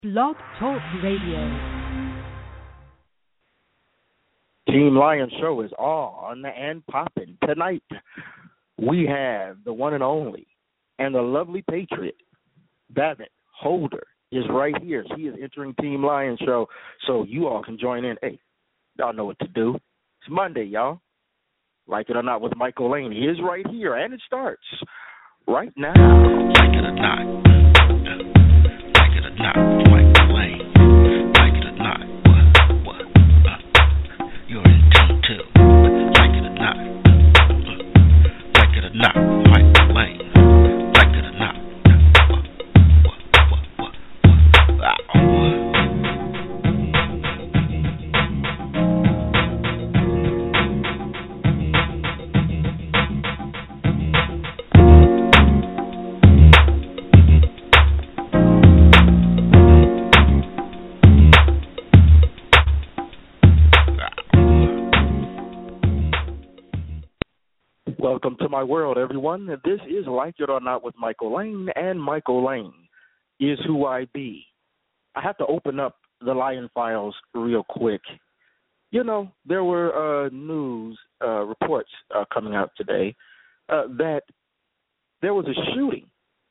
Blog Talk Radio. Team Lion Show is on and popping. Tonight, we have the one and only and the lovely Patriot, Babbitt Holder, is right here. She is entering Team Lion Show, so you all can join in. Hey, y'all know what to do. It's Monday, y'all. Like it or not with Michael Lane. He is right here, and it starts right now. Like it or not. Like it or not, Michael Lane. Like it or not, what? You're in tune too. Like it or not. Like it or not, Michael Lane. Like it or not. Welcome to my world, everyone. This is Like It or Not with Michael Lane, and Michael Lane is who I be. I have to open up the Lion Files real quick. You know, there were news reports coming out today that there was a shooting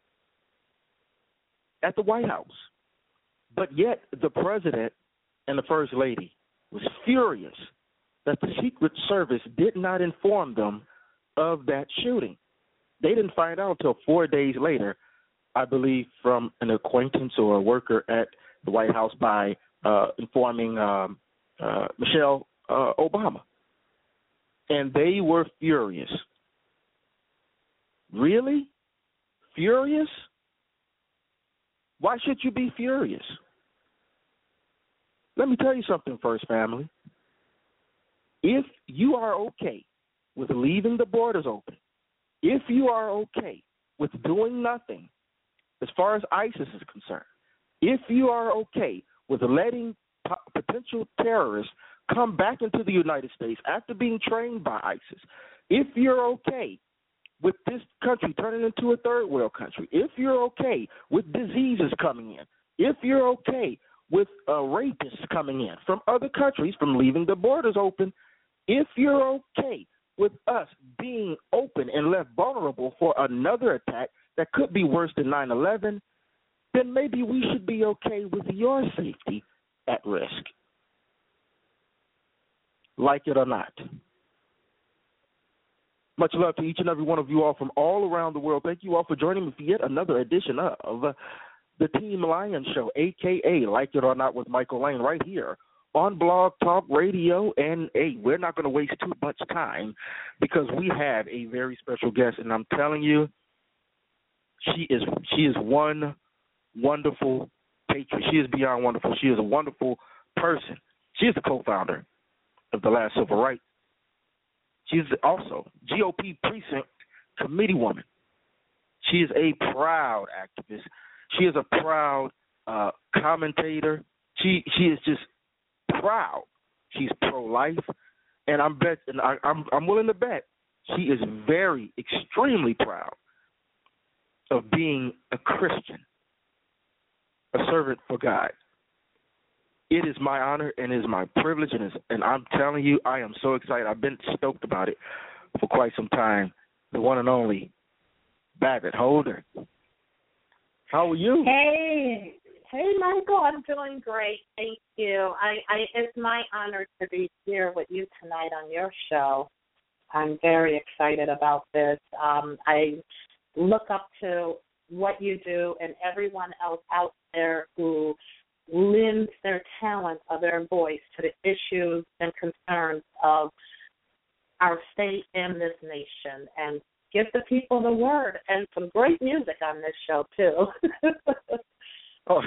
at the White House, but yet the president and the first lady was furious that the Secret Service did not inform them of that shooting. They didn't find out until 4 days later, I believe, from an acquaintance or a worker at the White House by informing Michelle Obama. And they were furious. Really? Furious? Why should you be furious? Let me tell you something first, family. If you are okay with leaving the borders open, if you are okay with doing nothing as far as ISIS is concerned, if you are okay with letting potential terrorists come back into the United States after being trained by ISIS, if you're okay with this country turning into a third world country, if you're okay with diseases coming in, if you're okay with rapists coming in from other countries, from leaving the borders open, if you're okay with us being open and left vulnerable for another attack that could be worse than 9/11, then maybe we should be okay with your safety at risk. Like it or not. Much love to each and every one of you all from all around the world. Thank you all for joining me for yet another edition of the Team Lion Show, a.k.a. Like It or Not with Michael Lane, right here on Blog Talk Radio. And, hey, we're not going to waste too much time because we have a very special guest, and I'm telling you, she is one wonderful patriot. She is beyond wonderful. She is a wonderful person. She is the co-founder of the Last Civil Rights. She's also GOP precinct committee woman. She is a proud activist. She is a proud commentator. She is just proud. She's pro-life, and I'm willing to bet she is very, extremely proud of being a Christian, a servant for God. It is my honor and it is my privilege, and I'm telling you, I am so excited. I've been stoked about it for quite some time. The one and only Babbitt Holder. How are you? Hey, Michael, I'm doing great. Thank you. It's my honor to be here with you tonight on your show. I'm very excited about this. I look up to what you do and everyone else out there who lends their talent or their voice to the issues and concerns of our state and this nation, and give the people the word and some great music on this show, too. Oh,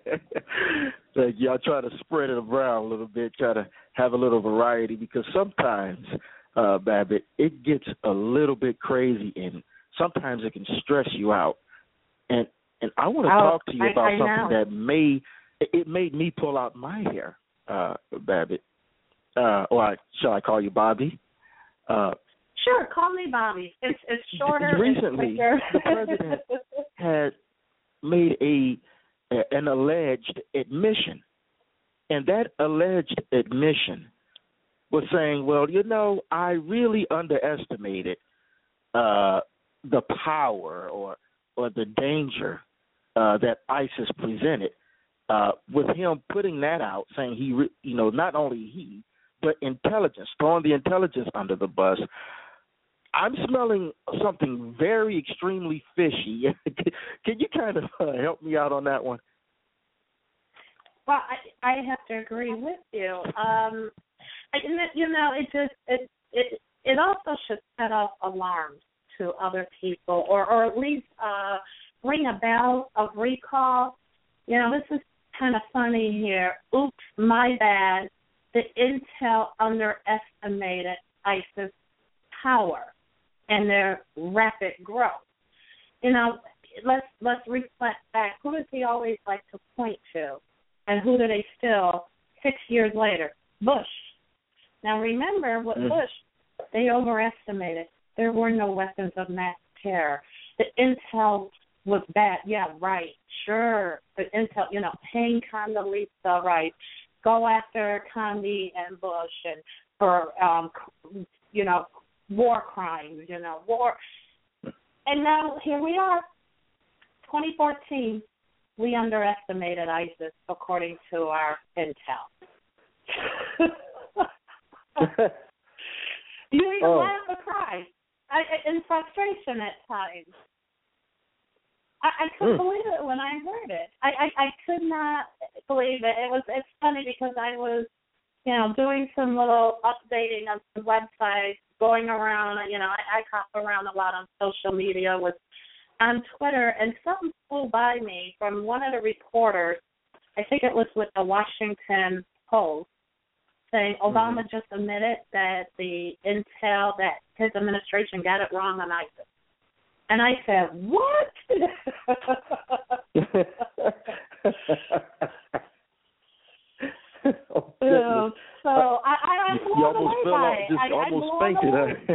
so y'all try to spread it around a little bit, try to have a little variety, because sometimes, Babbitt, it gets a little bit crazy, and sometimes it can stress you out. And I want to talk to you about something that made me pull out my hair, Babbitt. Or shall I call you Bobby? Sure, call me Bobby. It's shorter. Recently, the president had made a an alleged admission. And that alleged admission was saying, well, I really underestimated the power or the danger that ISIS presented. With him putting that out, saying not only he, but intelligence, throwing the intelligence under the bus. I'm smelling something very extremely fishy. Can you kind of help me out on that one? Well, I have to agree with you. It also should set off alarms to other people, or at least ring a bell of recall. This is kind of funny here. Oops, my bad. The intel underestimated ISIS power and their rapid growth. Let's reflect back. Who does he always like to point to? And who do they still 6 years later? Bush. Now remember what Bush, they overestimated. There were no weapons of mass terror. The intel was bad. Yeah, right. Sure. The intel, hang Condoleezza Rice, go after Condi and Bush and for, war crimes, war. And now here we are, 2014. We underestimated ISIS according to our intel. You either laugh or cry. In frustration at times. I couldn't believe it when I heard it. I could not believe it. It's funny because I was, doing some little updating on some websites, going around. I hop around a lot on social media on Twitter, and something flew by me from one of the reporters. I think it was with the Washington Post, saying Obama just admitted that the intel, that his administration got it wrong on ISIS. And I said, what? So I'm blown away by it. I almost fainted.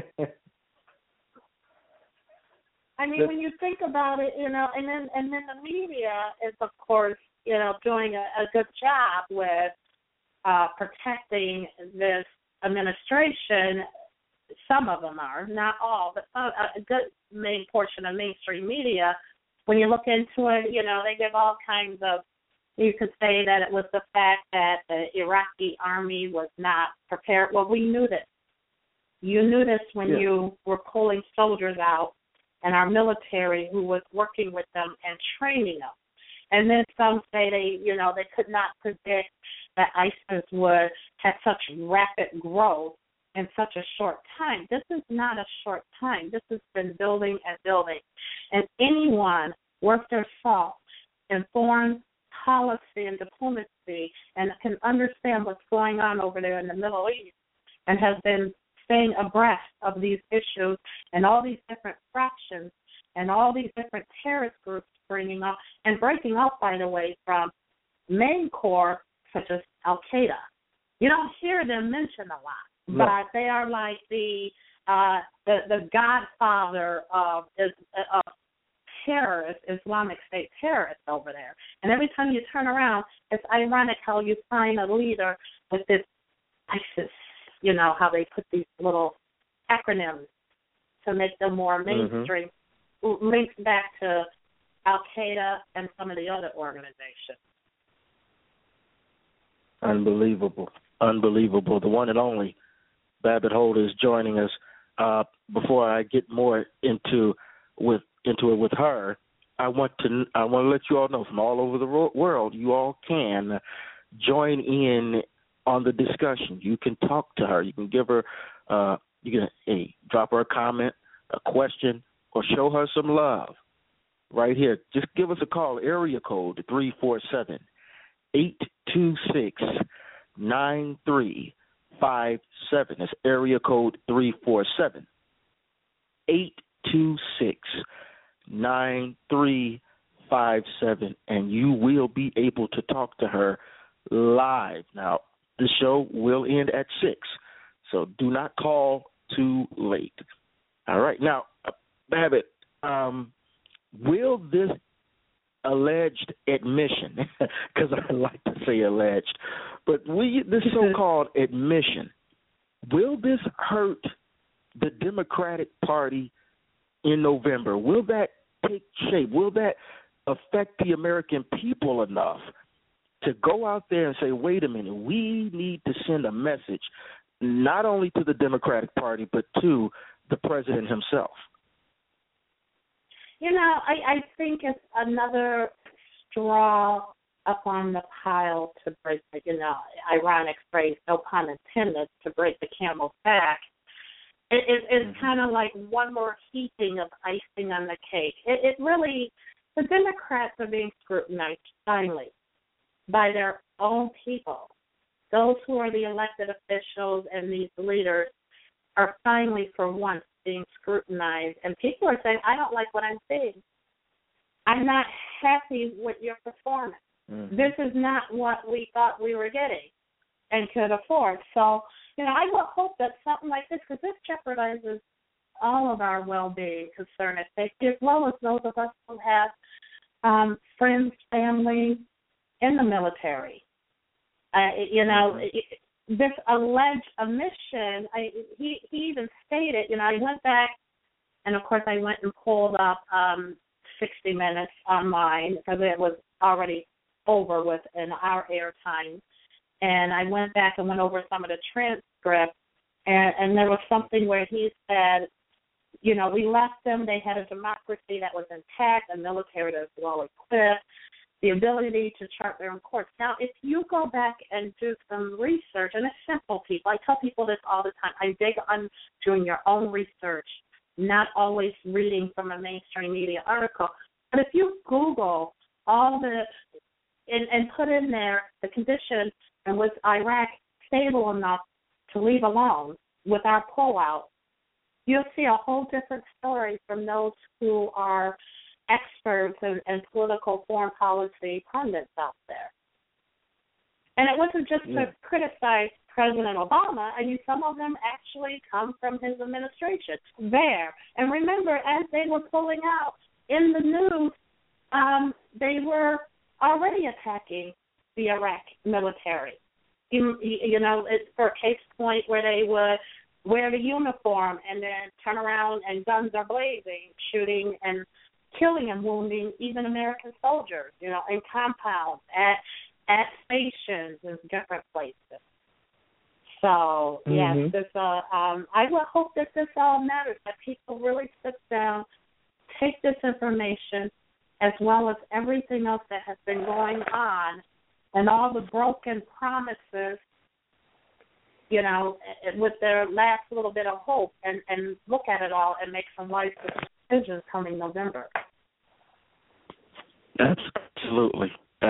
I mean, when you think about it, and then the media is, of course, doing a good job with protecting this administration. Some of them are, not all, but a good main portion of mainstream media. When you look into it, they give all kinds of, you could say that it was the fact that the Iraqi army was not prepared. Well, we knew this. You knew this when you were pulling soldiers out and our military who was working with them and training them. And then some say they could not predict that ISIS would have such rapid growth in such a short time. This is not a short time. This has been building and building. And anyone worth their salt in foreign policy and diplomacy and can understand what's going on over there in the Middle East and has been staying abreast of these issues and all these different fractions and all these different terrorist groups breaking up, by the way, from main core such as Al-Qaeda. You don't hear them mentioned a lot. No. But they are like the godfather of terrorists, Islamic State terrorists over there. And every time you turn around, it's ironic how you find a leader with this ISIS, how they put these little acronyms to make them more mainstream, linked back to Al-Qaeda and some of the other organizations. Unbelievable. The one and only Babbitt Holder is joining us. Before I get more into it with her, I want to let you all know from all over the world, you all can join in on the discussion. You can talk to her. You can give her, drop her a comment, a question, or show her some love. Right here, just give us a call. Area code 347-826-9357. That's area code 347-826-9357, and you will be able to talk to her live. Now, the show will end at 6, so do not call too late. All right. Now, Babbitt, will this alleged admission, because I like to say alleged, but this so-called admission, will this hurt the Democratic Party in November? Will that take shape? Will that affect the American people enough to go out there and say, wait a minute, we need to send a message not only to the Democratic Party but to the president himself? You know, I think it's another straw up on the pile to break the, ironic phrase, no pun intended, to break the camel's back. It's kind of like one more heaping of icing on the cake. It really, the Democrats are being scrutinized finally by their own people. Those who are the elected officials and these leaders are finally, for once, being scrutinized. And people are saying, I don't like what I'm seeing. I'm not happy with your performance. Mm-hmm. This is not what we thought we were getting and could afford. So, I will hope that something like this, because this jeopardizes all of our well-being, concern, and safety, as well as those of us who have friends, family in the military. This alleged omission, he even stated, I went back, and of course I went and pulled up 60 Minutes online, because it was already over with in our airtime. And I went back and went over some of the transcripts, and there was something where he said, we left them, they had a democracy that was intact, a military that was well equipped, the ability to chart their own course. Now, if you go back and do some research, and it's simple, people, I tell people this all the time, I dig on doing your own research, not always reading from a mainstream media article. But if you Google all and put in there the condition, and was Iraq stable enough to leave alone with our pullout, you'll see a whole different story from those who are experts and political foreign policy pundits out there. And it wasn't just to criticize President Obama. I mean, some of them actually come from his administration there. And remember, as they were pulling out in the news, they were already attacking the Iraq military. It's for a case point where they would wear the uniform and then turn around and guns are blazing, shooting and killing and wounding even American soldiers, in compounds, at stations and different places. So, yes, I would hope that this all matters, that people really sit down, take this information, as well as everything else that has been going on, and all the broken promises, with their last little bit of hope, and look at it all and make some wise decisions coming November. Absolutely.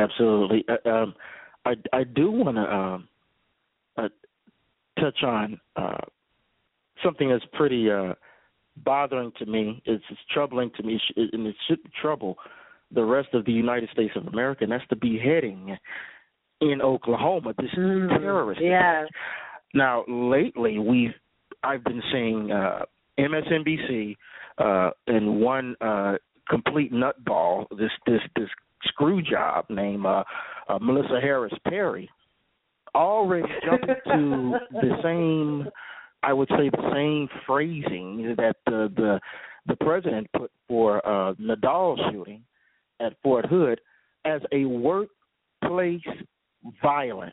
I do want to touch on something that's pretty bothering to me. It's troubling to me, and it should trouble the rest of the United States of America, and that's the beheading in Oklahoma, this terrorist attack. Now, lately, I've been seeing MSNBC and one complete nutball, this screw job named Melissa Harris Perry, already jumping to the same, I would say, the same phrasing that the president put for Nadal shooting at Fort Hood as a workplace violence.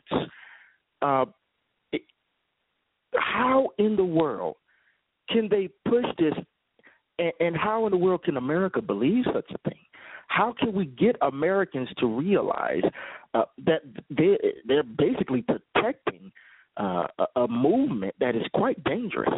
How in the world can they push this, and how in the world can America believe such a thing? How can we get Americans to realize that they're basically protecting a movement that is quite dangerous?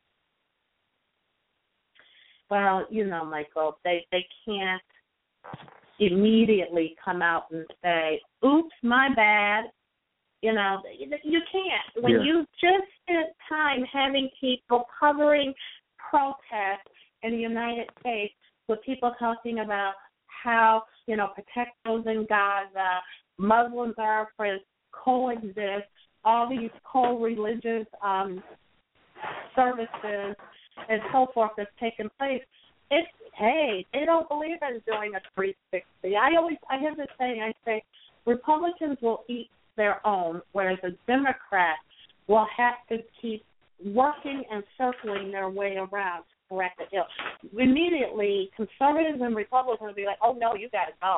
Well, Michael, they can't immediately come out and say, oops, my bad. You can't. When you just spent time having people covering protests in the United States with people talking about how, protect those in Gaza, Muslims are our friends, coexist, all these co-religious services and so forth that's taken place, hey, they don't believe in doing a 360. I have this saying, I say, Republicans will eat their own, whereas a Democrat will have to keep working and circling their way around to correct the ill. Immediately, conservatives and Republicans will be like, oh, no, you got to go.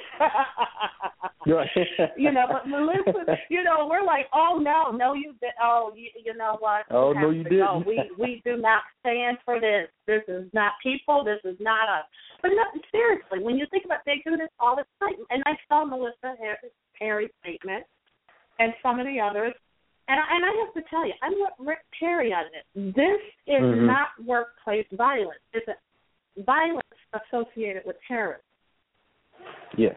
But Melissa, we're like, oh, no, you did. Oh, you know what? Oh, no, you didn't. We do not stand for this. This is not people. This is not us. But no, seriously, when you think about it, they do this all the time. And I saw Melissa Perry's statement and some of the others. And I have to tell you, I'm with Rick Perry on this. This is not workplace violence. It's violence associated with terrorism. Yes.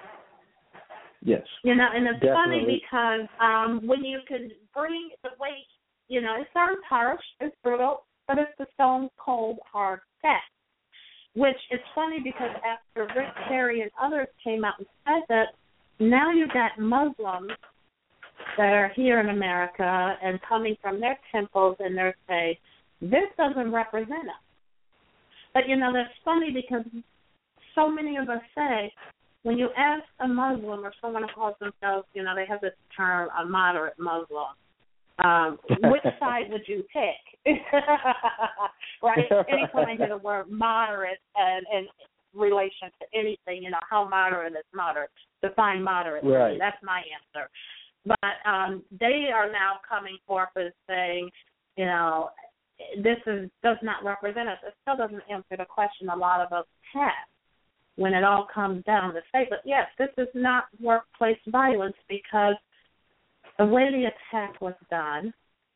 And it's Definitely. funny because when you can bring the weight, it sounds harsh, it's brutal, but it's the stone cold hard fact. Which is funny because after Rick Perry and others came out and said that, now you've got Muslims that are here in America and coming from their temples and they're saying, this doesn't represent us. But, that's funny because so many of us say, when you ask a Muslim or someone who calls themselves, they have this term, a moderate Muslim, which side would you pick? Right? Anytime I hear the word moderate and in relation to anything, how moderate is moderate. Define moderate. Right. That's my answer. But they are now coming forth as saying, this does not represent us. It still doesn't answer the question a lot of us have when it all comes down to say, but yes, this is not workplace violence because the way the attack was done,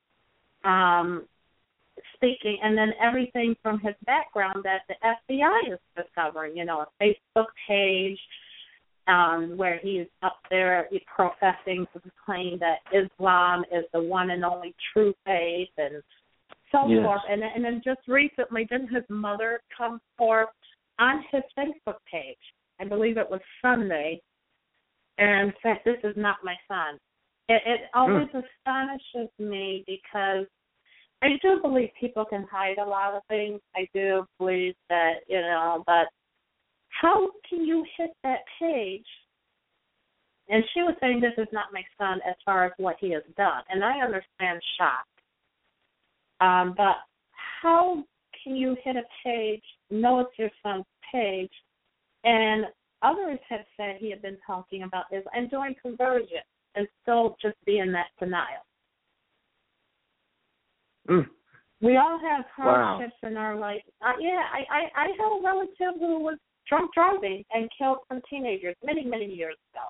speaking, and then everything from his background that the FBI is discovering, a Facebook page where he's up there professing to claim that Islam is the one and only true faith and so forth. And then just recently, didn't his mother come forth on his Facebook page? I believe it was Sunday, and said, this is not my son. It always astonishes me because I do believe people can hide a lot of things. I do believe that, but how can you hit that page? And she was saying this is not my son as far as what he has done. And I understand shock. But how can you hit a page, know it's your son's page, and others have said he had been talking about this and doing conversion and still just be in that denial. We all have hardships in our life. I have a relative who was drunk driving and killed some teenagers many, many years ago.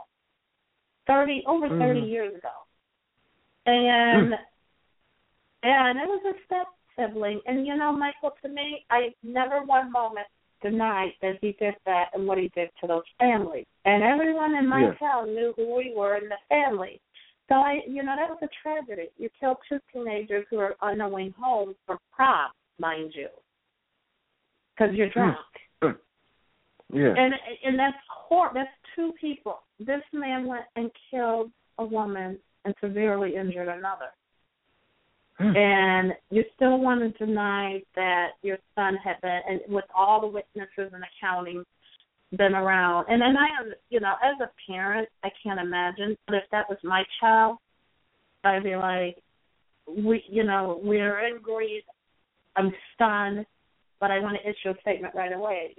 30 years ago. And it was a step sibling. And, Michael, to me, I never one moment denied that he did that and what he did to those families. And everyone in my town knew who we were in the family. So, that was a tragedy. You killed two teenagers who are on their way home from prom, mind you, because you're drunk. Yeah. And that's horrible. That's two people. This man went and killed a woman and severely injured another. And you still want to deny that your son had been, and with all the witnesses and accounting, been around. And then as a parent, I can't imagine. But if that was my child, I'd be like, we're in grief. I'm stunned, but I want to issue a statement right away.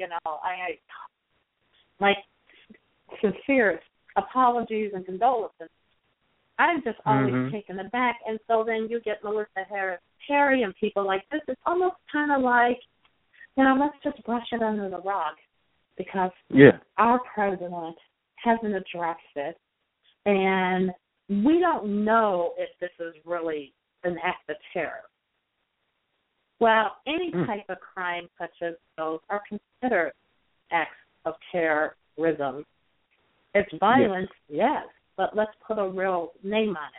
My sincere apologies and condolences. I'm just always taken aback. And so then you get Melissa Perry and people like this. It's almost kind of like, let's just brush it under the rug because our president hasn't addressed it. And we don't know if this is really an act of terror. Well, any type of crime such as those are considered acts of terrorism. It's violence, yes, but let's put a real name on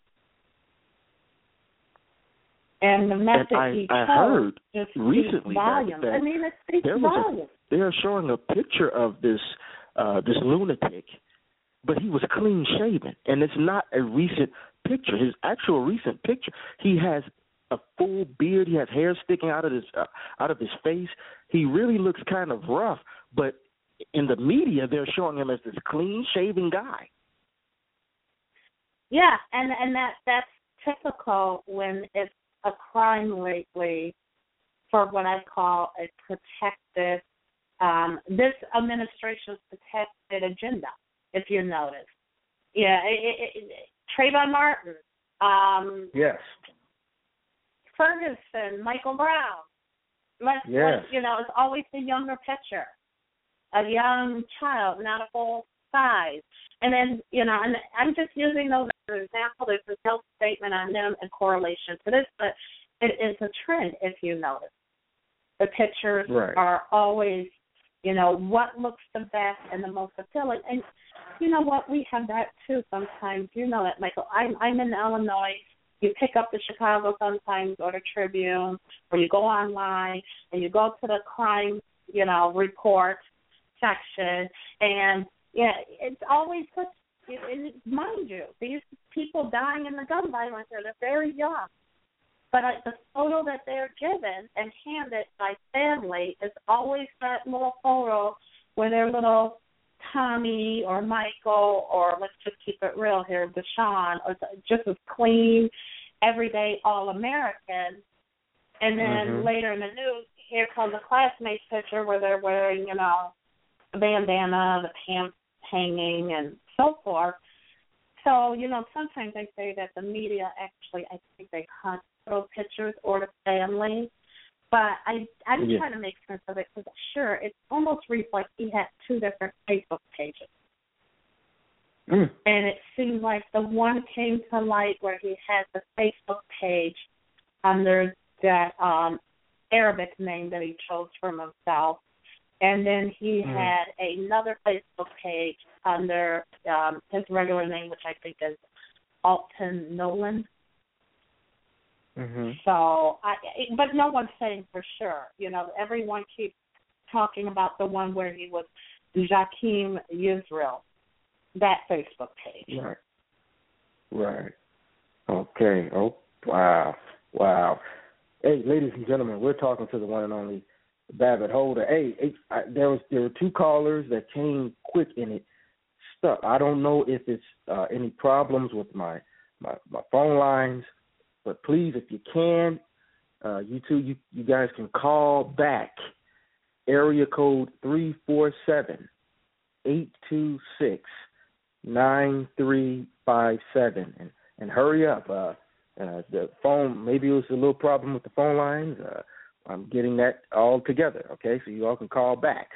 it. And the message I heard just recently volume. that it speaks volume. They are showing a picture of this lunatic, but he was clean shaven, and it's not a recent picture. His actual recent picture, he has a full beard. He has hair sticking out of his face. He really looks kind of rough, but in the media, they're showing him as this clean-shaven guy. Yeah, and that's typical when it's a crime lately for what I call a protected, this administration's protected agenda, if you notice. Yeah, Trayvon Martin. Yes. Ferguson, Michael Brown. Yes. It's always the younger pitcher, a young child, not a full size. And then, and I'm just using those as an example. There's no statement on them in correlation to this, but it is a trend, if you notice. The pitchers are always, what looks the best and the most appealing. And you know what? We have that, too, sometimes. You know that, Michael. I'm in Illinois. You pick up the Chicago Sun-Times or the Tribune, or you go online and you go to the crime, report section, and it's always good. Mind you, these people dying in the gun violence they're very young, but the photo that they're given and handed by family is always that little photo where their little Tommy or Michael, or let's just keep it real here, Deshaun, or just as clean, everyday All-American. And then later in the news, here comes a classmate picture where they're wearing, a bandana, the pants hanging, and so forth. So, sometimes I say that the media actually, I think they hunt those pictures or the family. But I'm trying to make sense of it because, sure, it almost reads like he had two different Facebook pages. And it seemed like the one came to light where he had the Facebook page under that Arabic name that he chose for himself. And then he had another Facebook page under his regular name, which I think is Alton Nolan. So, but no one's saying for sure. Everyone keeps talking about the one where he was Jakeem Yisrael, that Facebook page. Right. Okay. Oh, wow. Hey, ladies and gentlemen, we're talking to the one and only Babbitt Holder. Hey, there were two callers that came quick and it stuck. I don't know if it's any problems with my phone lines, but please, if you can, you guys can call back. Area code 347-826-9357, and hurry up. The phone, maybe it was a little problem with the phone lines. I'm getting that all together, okay? So you all can call back.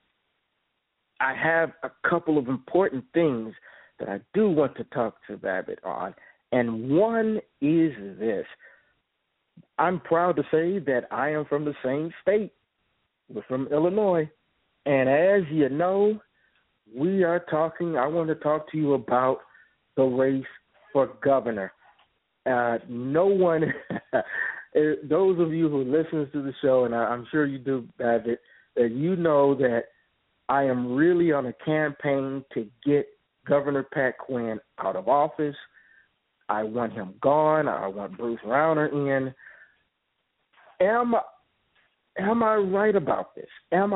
I have a couple of important things that I do want to talk to Babbitt on, and one is this. I'm proud to say that I am from the same state. We're from Illinois, and as you know, I want to talk to you about the race for governor. No one, those of you who listen to the show, and I'm sure you do, Babbitt, that you know that I am really on a campaign to get Governor Pat Quinn out of office. I want him gone. I want Bruce Rauner in. Am I right about this?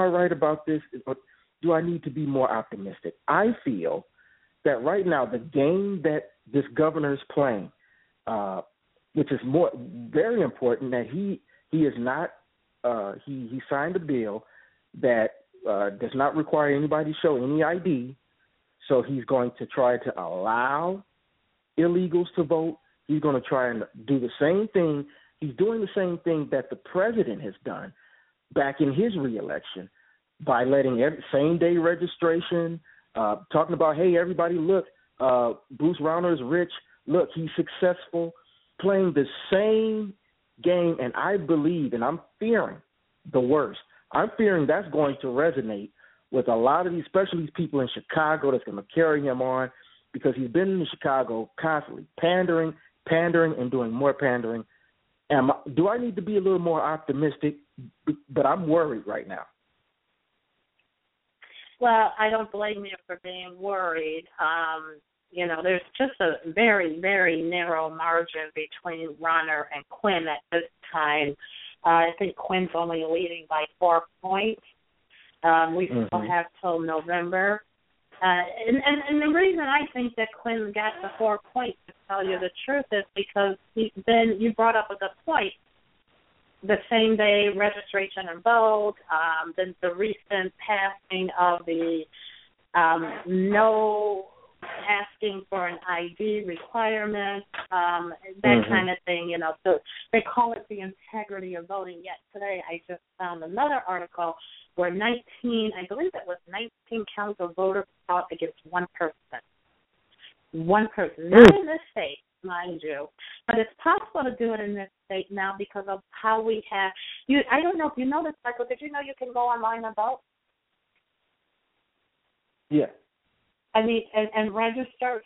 Or do I need to be more optimistic? I feel that right now the game that this governor is playing, which is very important, that he is not he signed a bill that does not require anybody to show any ID, so he's going to try to allow illegals to vote. He's going to try and do the same thing. He's doing the same thing that the president has done back in his reelection by letting same-day registration, talking about, hey, everybody, look, Bruce Rauner is rich. Look, he's successful, playing the same game, and I believe, and I'm fearing the worst. I'm fearing that's going to resonate with a lot of these, especially these people in Chicago that's going to carry him on, because he's been in Chicago constantly pandering, and doing more pandering. Do I need to be a little more optimistic? But I'm worried right now. Well, I don't blame you for being worried. there's just a very, very narrow margin between Rauner and Quinn at this time. I think Quinn's only leading by 4 points. We still have till November. And the reason I think that Quinn got the 4 points, to tell you the truth, is because you brought up a good point. The same day registration and vote, the recent passing of the no asking for an ID requirement, that kind of thing, So they call it the integrity of voting. Yet today I just found another article where 19 counts of voters fought against one person. One person. Not in this state, mind you. But it's possible to do it in this state now because of how we have I don't know if you know this, Michael. Did you know you can go online and vote? Yeah. I mean, and register,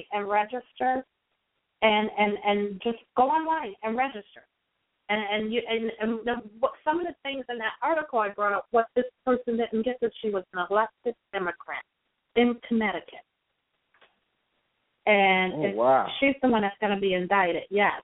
and just go online and register. And some of the things in that article I brought up, what this person didn't get, that she was an elected Democrat in Connecticut. And she's the one that's going to be indicted, yes.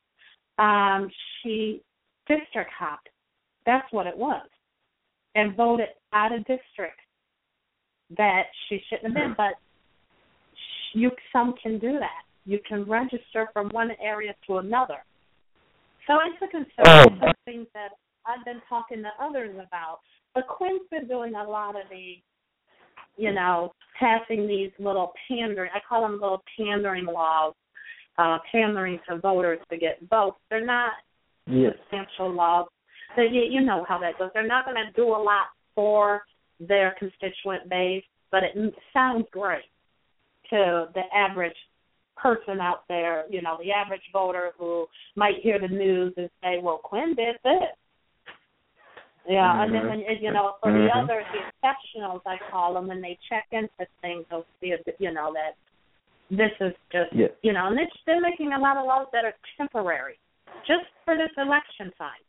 She district hopped. That's what it was. And voted out of district that she shouldn't have been. But some can do that. You can register from one area to another. So it's a concern. Some things that I've been talking to others about. But Quinn's been doing a lot of the, passing these little pandering, I call them little pandering laws, pandering to voters to get votes. They're not substantial laws. You know how that goes. They're not going to do a lot for their constituent base, but it sounds great to the average person out there, the average voter who might hear the news and say, well, Quinn did this. Yeah, and then, for the others, the exceptionals, I call them, when they check into things, they'll see, that this is just, and they're making a lot of laws that are temporary, just for this election time.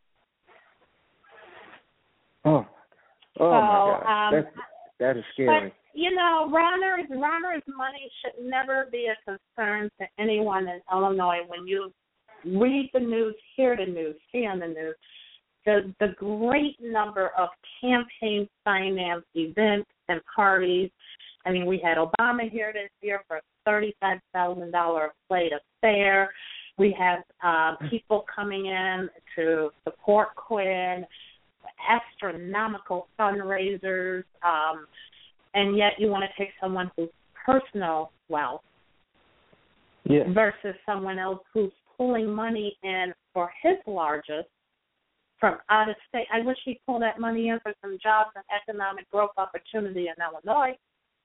Oh my God. That is scary. But, Rauner's money should never be a concern to anyone in Illinois. When you read the news, hear the news, see on the news, the great number of campaign finance events and parties. I mean, we had Obama here this year for a $35,000 plate of fare. We have people coming in to support Quinn, astronomical fundraisers, and yet you want to take someone who's personal wealth versus someone else who's pulling money in for his largest from out of state. I wish he'd pull that money in for some jobs and economic growth opportunity in Illinois.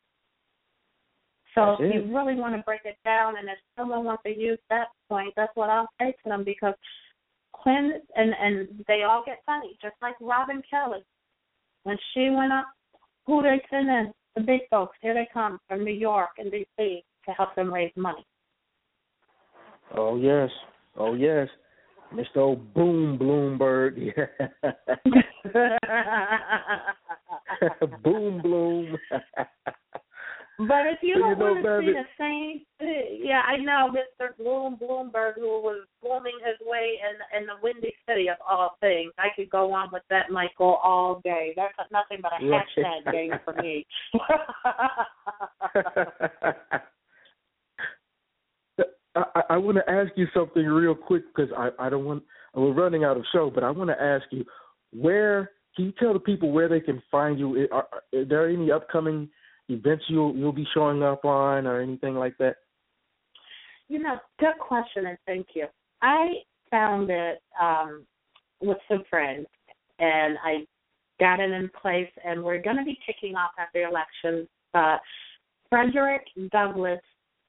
So if you really want to break it down, and if someone wants to use that point, that's what I'll say to them, because Quinn, and they all get funny, just like Robin Kelly. When she went up, who they send in? The big folks. Here they come from New York and D.C. to help them raise money. Oh, yes. Mr. Old Bloomberg. Boom. But if you don't want to see the same, I know Mr. Bloomberg, who was blooming his way in the Windy City of all things. I could go on with that, Michael, all day. That's nothing but a hashtag game for me. I want to ask you something real quick, because we're running out of show, but I want to ask you, can you tell the people where they can find you? Are there any upcoming events you'll be showing up on or anything like that? Good question, and thank you. I found it with some friends, and I got it in place, and we're going to be kicking off after the election. Frederick Douglass,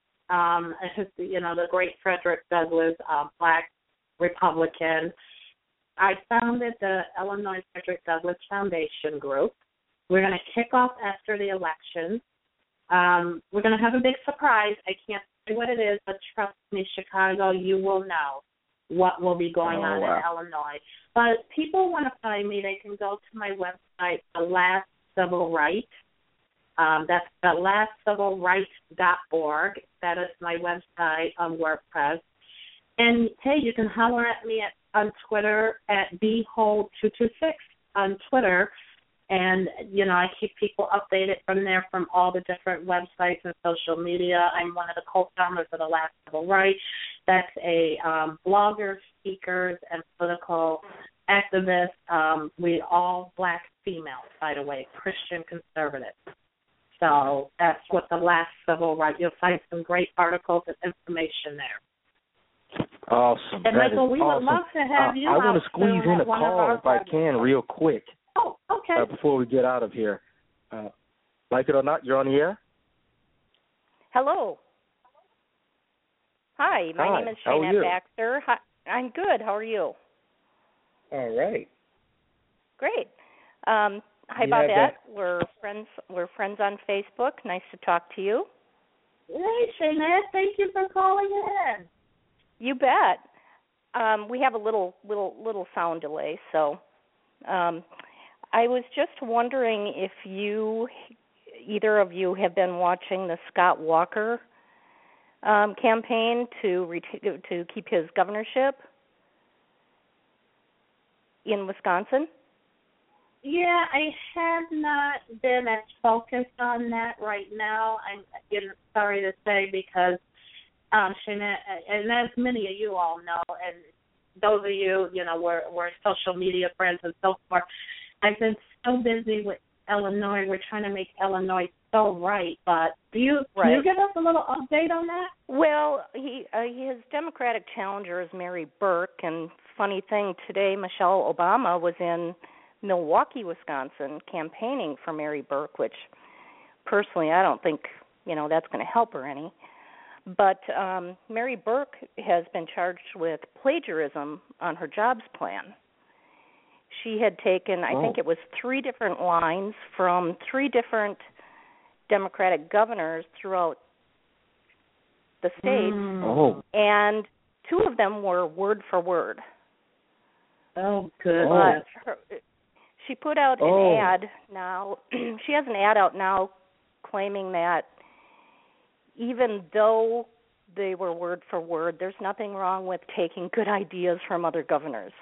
the great Frederick Douglass, Black Republican. I founded the Illinois Frederick Douglass Foundation Group. We're going to kick off after the election. We're going to have a big surprise. I can't say what it is, but trust me, Chicago, you will know what will be going on in Illinois. But people want to find me, they can go to my website, The Last Civil Right. That's thelastcivilrights.org. That is my website on WordPress. And, hey, you can holler at me on Twitter at bhold226 on Twitter. And, you know, I keep people updated from there from all the different websites and social media. I'm one of the co-founders of The Last Civil Right. That's a blogger, speakers, and political activist. We all black females, by the way, Christian conservatives. So that's what The Last Civil Right. You'll find some great articles and information there. Awesome. And that Michael, is we awesome. would love to have you I out want to squeeze soon in at a one of call our if I can real quick. Oh, okay. Before we get out of here. Like it or not, you're on the air? Hello. Hi, my name is Shaynette Baxter. Hi, I'm good. How are you? All right. Great. Hi, Bobette. We're friends on Facebook. Nice to talk to you. Hey, Shaynette. Thank you for calling in. You bet. We have a little sound delay, so I was just wondering if either of you have been watching the Scott Walker campaign to keep his governorship in Wisconsin. Yeah, I have not been as focused on that right now. I'm sorry to say because, Shaynette, and as many of you all know, and those of you, you know, we're social media friends and so forth, I've been so busy with Illinois. We're trying to make Illinois so right. But can you give us a little update on that? Well, his Democratic challenger is Mary Burke, and funny thing, today Michelle Obama was in Milwaukee, Wisconsin, campaigning for Mary Burke, which personally I don't think, you know, that's going to help her any. But Mary Burke has been charged with plagiarism on her jobs plan. She had taken, I think it was 3 different lines from 3 different Democratic governors throughout the state, and 2 of them were word for word. Oh, good. She put out an ad now. She has an ad out now claiming that even though they were word for word, there's nothing wrong with taking good ideas from other governors.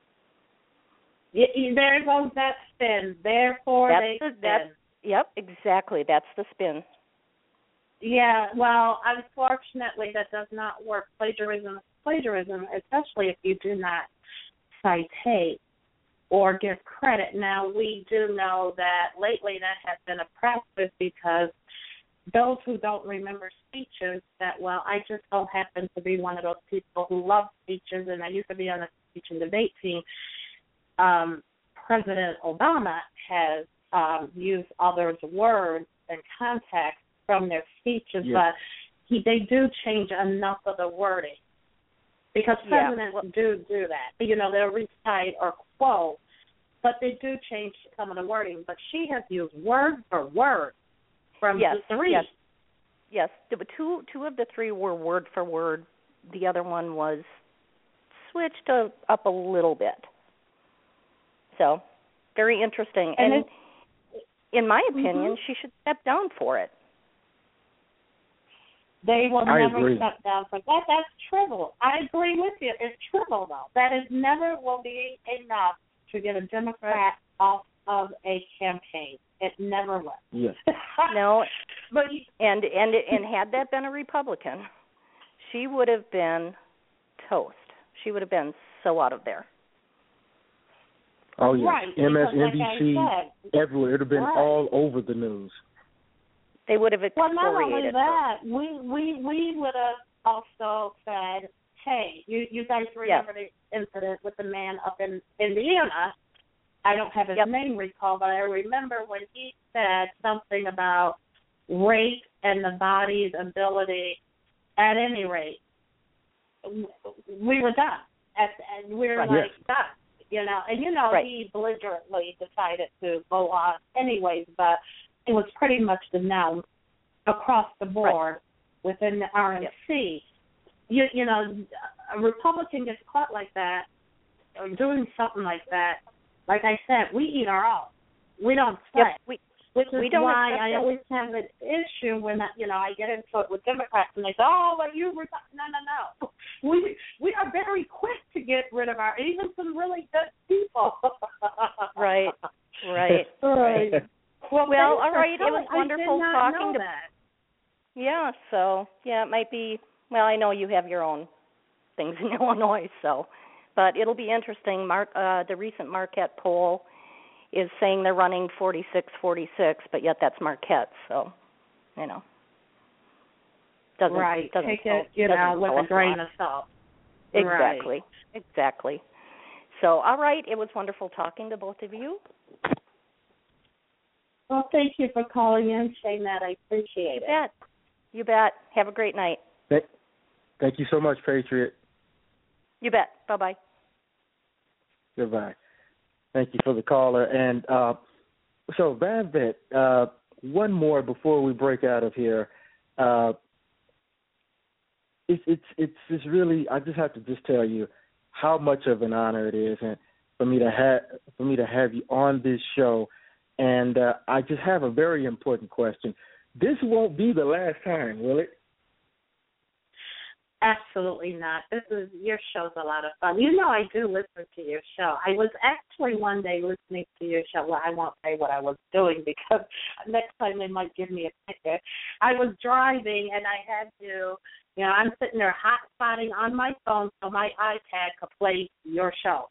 There goes that spin. Therefore, they spin. Yep, exactly. That's the spin. Yeah, well, unfortunately, that does not work. Plagiarism is plagiarism, especially if you do not cite or give credit. Now, we do know that lately that has been a practice because those who don't remember speeches that well, I just so happen to be one of those people who love speeches, and I used to be on a speech and debate team. President Obama has used others' words and context from their speeches, but they do change enough of the wording because presidents do that. You know, they'll recite or quote, but they do change some of the wording. But she has used word for word from the 3. Yes. Two of the 3 were word for word. The other one was switched up a little bit. So, very interesting. And in my opinion, she should step down for it. They will never step down for that. That's trivial. I agree with you. It's trivial, though. That is never will be enough to get a Democrat off of a campaign. It never will. Yes. No, but and had that been a Republican, she would have been toast. She would have been so out of there. Oh, yeah. Right. MSNBC, like everywhere. It would have been all over the news. They would have excoriated Well, not only that, her. we would have also said, hey, you guys remember the incident with the man up in Indiana. I don't have his name recalled, but I remember when he said something about rape and the body's ability. At any rate, we were done. And we were done. You know, and he belligerently decided to go on anyways, but it was pretty much denounced across the board within the RNC. You know, a Republican gets caught like that or doing something like that. Like I said, we eat our own. We don't play. which is We don't why accept I it. always have an issue when I get into it with Democrats and they say, "Oh, well, no. We are very quick to get rid of even some really good people." Right. Right. Well, all right. It was wonderful talking to. That. Yeah. So it might be. Well, I know you have your own things in Illinois, but it'll be interesting. The recent Marquette poll is saying they're running 46-46, but yet that's Marquette, so doesn't right. Doesn't take tell, it with a grain of salt. Exactly. Right. Exactly. So, all right, it was wonderful talking to both of you. Well, thank you for calling in, saying that. I appreciate it. You bet. Have a great night. Thank you so much, Patriot. You bet. Bye-bye. Goodbye. Thank you for the caller. And so, Babette, one more before we break out of here. It's really, I just have to tell you how much of an honor it is, and for me to have you on this show. And I just have a very important question. This won't be the last time, will it? Absolutely not. Your show's a lot of fun. I do listen to your show. I was actually one day listening to your show. Well, I won't say what I was doing because next time they might give me a ticket. I was driving and I had to, I'm sitting there hot-spotting on my phone so my iPad could play your show.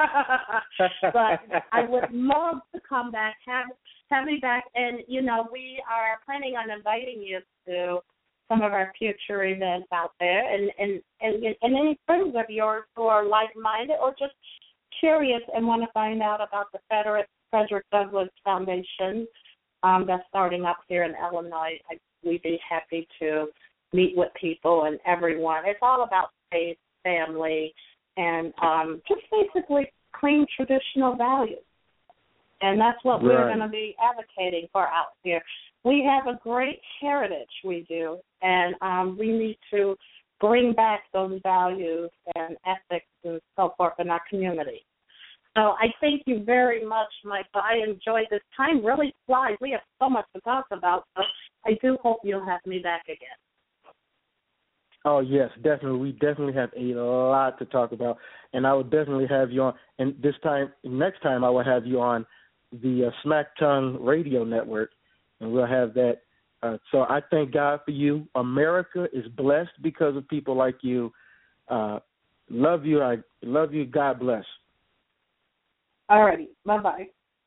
But I would love to come back, have me back. And, we are planning on inviting you to some of our future events out there, and any friends of yours who are like-minded or just curious and want to find out about the Frederick Douglass Foundation that's starting up here in Illinois. We'd be happy to meet with people and everyone. It's all about faith, family, and just basically clean traditional values. And that's what we're going to be advocating for out here. We have a great heritage, we do, and we need to bring back those values and ethics and so forth in our community. So I thank you very much, Michael. I enjoyed this time. Really flies. We have so much to talk about, so I do hope you'll have me back again. Oh, yes, definitely. We definitely have a lot to talk about, and I will definitely have you on. And next time I will have you on the Smack Tongue Radio Network, and we'll have that. So I thank God for you. America is blessed because of people like you. Love you. I love you. God bless. All righty. Bye-bye.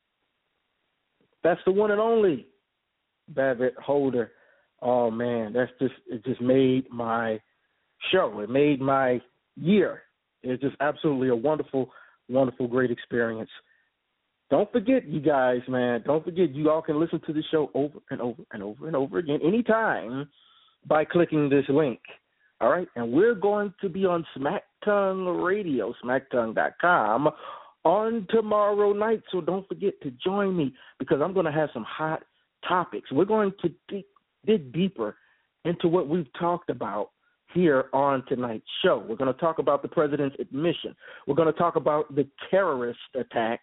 That's the one and only Babette Holder. Oh, man, it just made my show. It made my year. It's just absolutely a wonderful, wonderful, great experience. Don't forget, you guys, man. Don't forget, you all can listen to the show over and over and over and over again anytime by clicking this link. All right? And we're going to be on Smack Tongue Radio, smacktongue.com, on tomorrow night. So don't forget to join me because I'm going to have some hot topics. We're going to dig deeper into what we've talked about here on tonight's show. We're going to talk about the president's admission. We're going to talk about the terrorist attack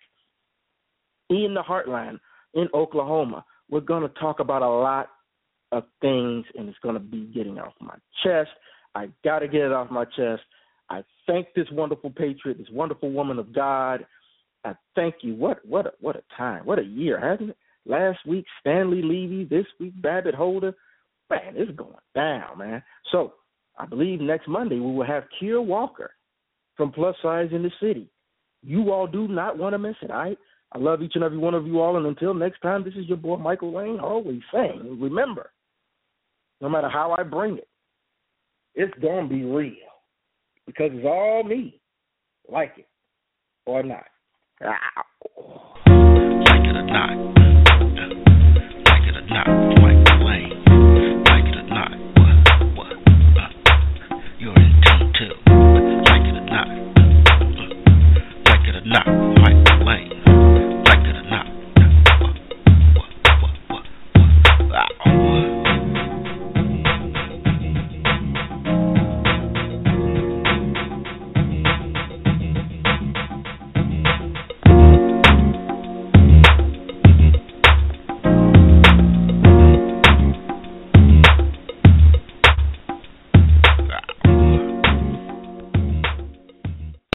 in the heartland in Oklahoma. We're going to talk about a lot of things, and it's going to be getting off my chest. I got to get it off my chest. I thank this wonderful patriot, this wonderful woman of God. I thank you. What a time. What a year, hasn't it? Last week, Stanley Levy. This week, Babette Holder. Man, it's going down, man. So I believe next Monday we will have Keir Walker from Plus Size in the City. You all do not want to miss it, all right? I love each and every one of you all, and until next time, this is your boy Michael Lane, always saying, remember, no matter how I bring it, it's going to be real because it's all me, like it or not. Like it or not, like it or not, Michael.